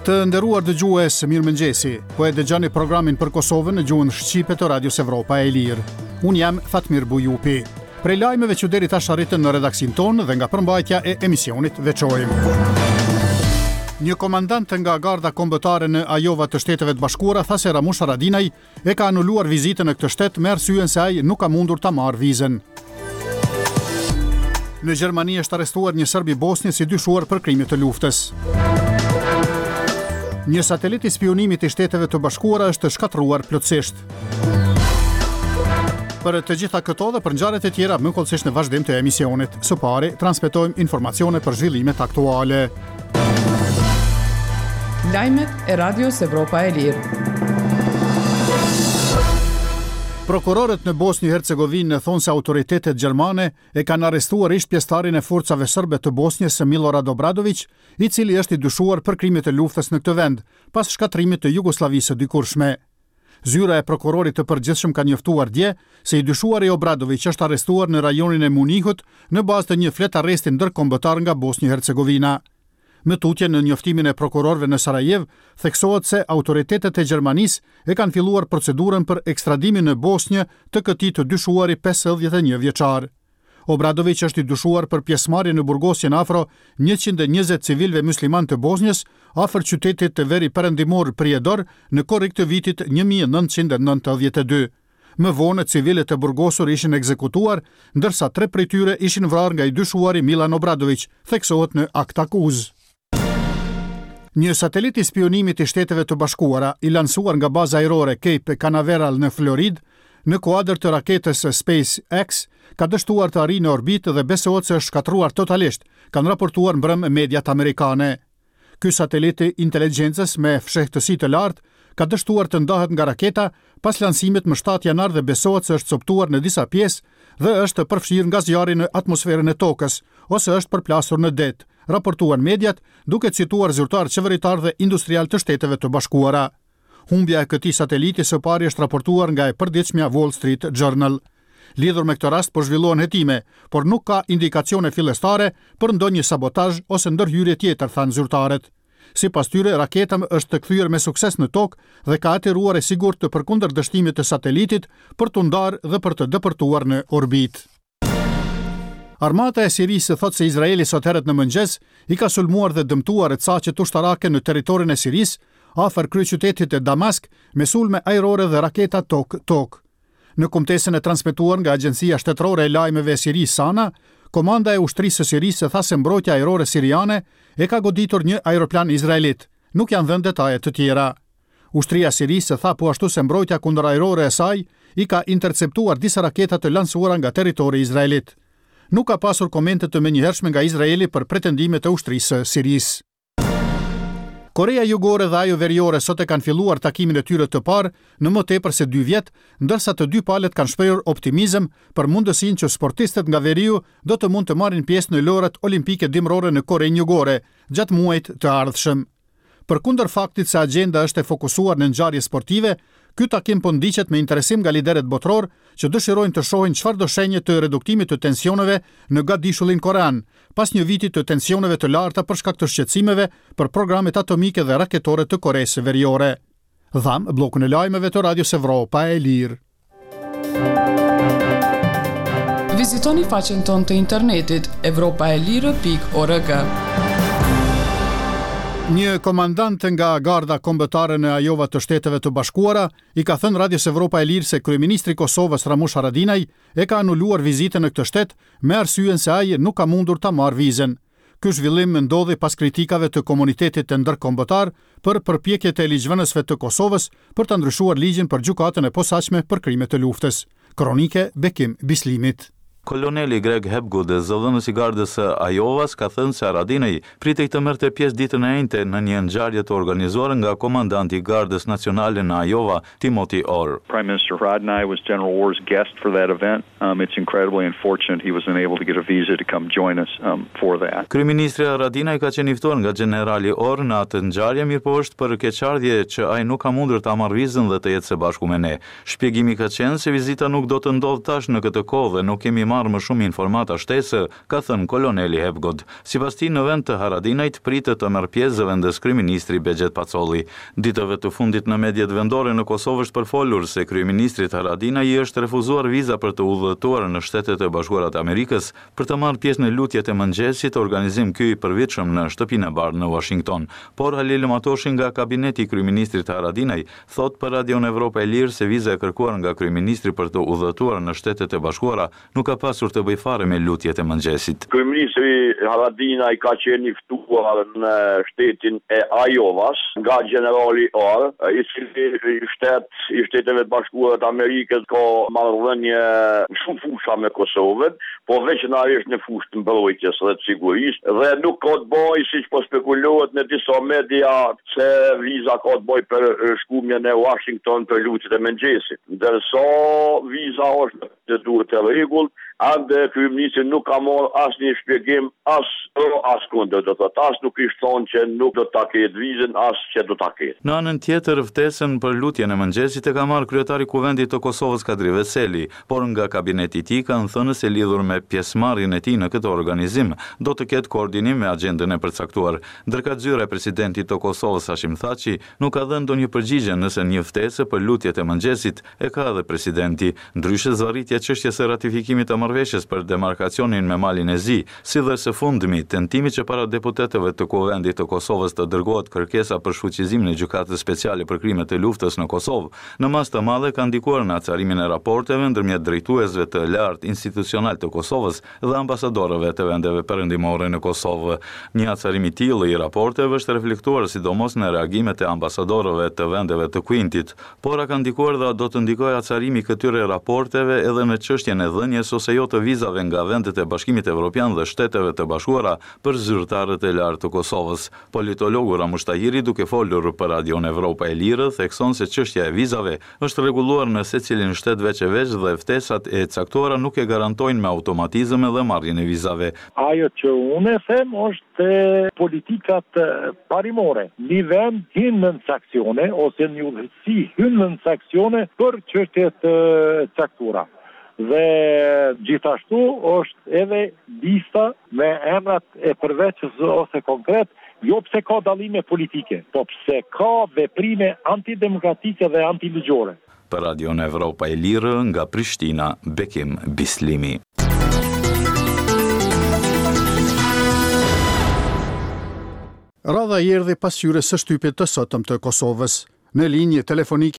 Të nderuar dëgjues, mirëmëngjesi. Po e dëgjoni programin për Kosovën në gjuhën shqipe të Radios Evropa e Lirë. Unë jam Fatmir Bujupi. Prej lajmeve që deri tash arritën në redaksin tonë dhe nga përmbajtja e emisionit veçojmë. Një komandant nga garda kombëtare në Ajova të Shteteve të Bashkuara tha se Ramush Haradinaj e ka anuluar vizitën në këtë shtet me arsyen se ai nuk ka mundur ta marrë vizën. Në Gjermani është arrestuar një serb i Bosnjës i dyshuar për krime të luftës. Një satelit i spionimit i Shteteve të Bashkuara është shkatruar plotësisht. Për të gjitha këto dhe për ngjarjet e tjera më kollësisht në vazhdim të emisionit. Së pari, transmetojmë informacione për zhvillimet aktuale. Lajmet e Radios Evropa e Lirë. Prokurorët në Bosnjë-Hercegovinë thonë se autoritetet gjermane e kanë arrestuar ish pjesëtarin e forcave serbe të Bosnjës Milorad Obradović, i cili është i dyshuar për krime të luftës në këtë vend, pas shkatrimit të Jugosllavisë së dikurshme. Zyra e prokurorit të përgjithshëm ka njoftuar dje se i dyshuari Obradović është arrestuar në rajonin e Munihut në bazë të një flet arresti ndërkombëtar nga Bosnjë-Hercegovina. Me tutje në njoftimin e prokurorëve në Sarajev, theksohet se autoritetet e Gjermanisë e kanë filluar procedurën për ekstradimin në Bosnjë të këtij të dyshuari 51 vjeçar. Obradović është i dyshuar për pjesëmarrje në burgosjen afro 120 civilëve musliman të Bosnjës afër qytetit të veri perëndimor Prijedor në korrik të vitit 1992. Më vonë, civilët e burgosur ishin ekzekutuar, ndërsa 3 prej tyre ishin vrarë nga i dyshuari Milan Obradović, theksohet në akt akuz. Një satelit i spionimit i Shteteve të Bashkuara, i lansuar nga baza ajrore Cape Canaveral në Florid, në kuadër të raketës SpaceX, ka dështuar të arrijë në orbitë dhe besohet se është shkatruar totalisht, kanë raportuar mbrëm mediat amerikane. Ky satelit i inteligjencës me fshehtësi të lartë ka dështuar të ndahet nga raketa pas lansimit më 7 janar dhe besohet se është coptuar në disa pjesë dhe është përfshirë nga zjarri në atmosferën e tokës ose është përplasur në det, raportuan mediat, duke cituar zyrtar qeveritar dhe industrial të Shteteve të Bashkuara. Humbja e këtij sateliti së pari është raportuar nga e përditshmja Wall Street Journal. Lidhur me këtë rast po zhvillohen hetime, por nuk ka indikacione fillestare për ndonjë sabotazh ose ndërhyrje tjetër, thanë zyrtarët. Sipas tyre, raketa është të kthyer me sukses në tokë dhe ka ateruar e sigurt të përkundër dështimit të satelitit për t'u ndarë dhe për të depërtuar në orbitë. Armata e Sirisë thotë se Izraeli sot herët në mëngjes i ka sulmuar dhe dëmtuar caqet ushtarake në territorin e Sirisë, afër kryeqytetit të Damask, me sulme ajrore dhe raketa tok-tok. Në kumtesën e transmetuar nga Agjencia Shtetërore e Lajmeve e Sirisë SANA, Komanda e ushtrisë së Sirisë tha se mbrojtja ajrore siriane e ka goditur një ajroplan izraelit. Nuk janë dhënë detaje të tjera. Ushtria e Sirisë tha po ashtu se mbrojtja kundërajrore e saj i ka interceptuar disa raketa të lansuara nga territori izraelit. Nuk ka pasur komente të menjëhershme nga Izraeli për pretendimet e ushtrisë së Sirisë. Korea Jugore dhe ajo Veriore sot e kanë filluar takimin e tyre të parë në më tepër se 2 vjet, ndërsa të dy palët kanë shprehur optimizëm për mundësinë që sportistët nga Veriu do të mund të marrin pjesë në lojrat olimpike dimrore në Korenë Jugore gjatë muajit të ardhshëm. Përkundër faktit se agjenda është e fokusuar në ngjarje sportive, ky takim po ndiqet me interesim nga liderët botror që dëshirojnë të shohin çfarë do shenjë të reduktimit të tensioneve në gatdishullin korean, pas një viti të tensioneve të larta për shkak të shqetësimeve për programet atomike dhe raketore të Koresë Veriore. Dham bllokun e lajmeve të Radios Evropa e Lirë. Vizitoni faqen tonë të internetit evropaelire.org. Një komandant nga garda kombëtare në Ajova të Shteteve të Bashkuara i ka thënë Radios Evropa e Lirë se kryeministri i Kosovës Ramush Haradinaj e ka anuluar vizitën në këtë shtet me arsyen se ai nuk ka mundur ta marrë vizën. Ky zhvillim ndodhi pas kritikave të komunitetit të ndërkombëtar për përpjekjet e ligjvënësve të Kosovës për ta ndryshuar ligjin për gjykatën e posaçme për krime të luftës. Kronike Bekim Bislimit. Koloneli Greg Hepgood, zëdhënës i gardës së Ajovas, ka thënë se Haradinaj pritej të merrte pjesë ditën e njëjtë në një ngjarje të organizuar nga komandanti i Gardës Nacionale në Ajova, Timothy Orr. Prime Minister Haradinaj was General Orr's guest for that event. It's incredibly unfortunate he wasn't able to get a visa to come join us for that. Kryeministri Haradinaj ka qenë i ftuar nga generali Orr në atë ngjarje, mirë po është për keqardhje që ai nuk ka mundur ta marrë vizën dhe të jetë së bashku me ne. Shpjegimi ka qenë se vizita nuk do të ndodhë tash në këtë kohë dhe nuk kemi marrë marrë më shumë informata shtesë, ka thënë koloneli Hepgod. Sipas tij, në vend të Haradinajt pritet të marrë pjesë zëvendës kryeministri Begjet Pacolli. Ditëve të fundit në mediat vendore në Kosovë është përfolur se kryeministrit Haradinaj i është refuzuar viza për të udhëtuar në Shtetet e Bashkuara të Amerikës për të marrë pjesë në lutjet e mëngjesit, organizim ky i përvitshëm në shtëpinë e bardhë në Washington. Por Halil Matoshi nga kabineti i kryeministrit Haradinaj thot për Radion Evropa e Lirë se viza e kërkuar nga kryeministri për të udhëtuar në Shtetet e Bashkuara nuk ka pasur të bëjë fare me lutjet e mëngjesit. Kryeministri Haradinaj ka qenë i ftuar në shtetin e Ajovas nga generali Orr, i cili i Shteteve të Bashkuara të Amerikës ka marrëdhënie shumë fusha me Kosovën, po veçanërisht në fushën e mbrojtjes dhe të sigurisë, dhe nuk ka të bëjë siç po spekulohet në disa media se viza ka të bëjë për shkumjen e Washington për lutjet e mëngjesit. Ndërsa viza është të duhet të rregull, ande kryeministri nuk ka marrë asnjë shpjegim as kundër, do të thotë as nuk ishte thonë që nuk do ta ketë vizën, as që do ta ketë. Në anën tjetër, ftesën për lutjen e mëngjesit e ka marrë kryetari i Kuvendit të Kosovës Kadri Veseli, por nga kabineti i tij kanë thënë se lidhur me pjesëmarrjen e tij në këtë organizim, do të ketë koordinim me agjendën e përcaktuar. Ndërka zyra e presidentit të Kosovës Hashim Thaçi nuk ka dhënë ndonjë përgjigje nëse një ftesë për lutjet e mëngjesit e ka edhe presidenti. Ndryshe zvarritja e çështjes së ratifikimit të marrëveshjes për demarkacionin me Malin e Zi, si dhe së fundmi tentimi që para deputetëve të Kuvendit të Kosovës të dërgohet kërkesa për shfuqizimin e gjykatës speciale për krimet e luftës në Kosovë, në mas të madhe ka ndikuar në acarimin e raporteve ndërmjet drejtuesve të lartë institucional të Kosovës dhe ambasadorëve të vendeve perëndimore në Kosovë. Një acarim i tillë i raporteve është reflektuar sidomos në reagimet e ambasadorëve të vendeve të Kuintit, por ka ndikuar dhe do të ndikojë acarimi këtyre raporteve edhe në çështjen e dhënies ose jo të vizave nga vendet e Bashkimit Evropian dhe Shteteve të Bashkuara për zyrtarët e lartë të Kosovës. Politologu Ramush Tahiri, duke folur për Radion Evropa e Lirë, thekson se çështja e vizave është rregulluar në secilin shtet veç e veç dhe ftesat e caktuara nuk e garantojnë me automatizëm edhe marrjen e vizave. Ajo që unë them është politikat parimore. Një vend hyn në sankcione ose një udhëtësi hyn në sankcione për çështjet caktuara. Dhe gjithashtu është edhe lista me emrat e përveçës ose konkret, jo pse ka dallime politike, po pse ka veprime antidemokratike dhe antiligjore. Për Radion Evropa e Lirë nga Prishtina, Bekim Bislimi. Radha erdhi pas hyrjes së shtypit të sotëm të Kosovës. Në linjë telefonike